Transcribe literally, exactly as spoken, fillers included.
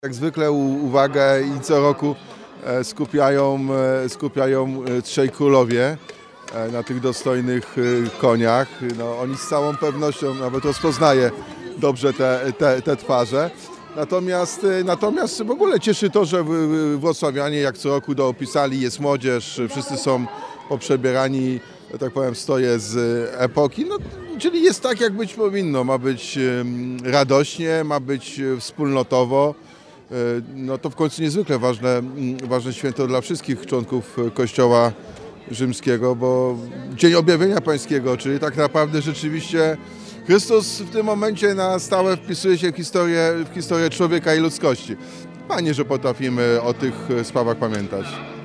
Jak zwykle uwagę i co roku skupiają, skupiają trzej królowie na tych dostojnych koniach. No, oni z całą pewnością nawet rozpoznaje dobrze te, te, te twarze. Natomiast, natomiast w ogóle cieszy to, że wrocławianie jak co roku dopisali, jest młodzież, wszyscy są poprzebierani, że tak powiem, stoję z epoki. No, czyli jest tak, jak być powinno. Ma być radośnie, ma być wspólnotowo. No to w końcu niezwykle ważne, ważne święto dla wszystkich członków Kościoła rzymskiego, bo Dzień Objawienia Pańskiego, czyli tak naprawdę rzeczywiście Chrystus w tym momencie na stałe wpisuje się w historię, w historię człowieka i ludzkości. Fajnie, że potrafimy o tych sprawach pamiętać.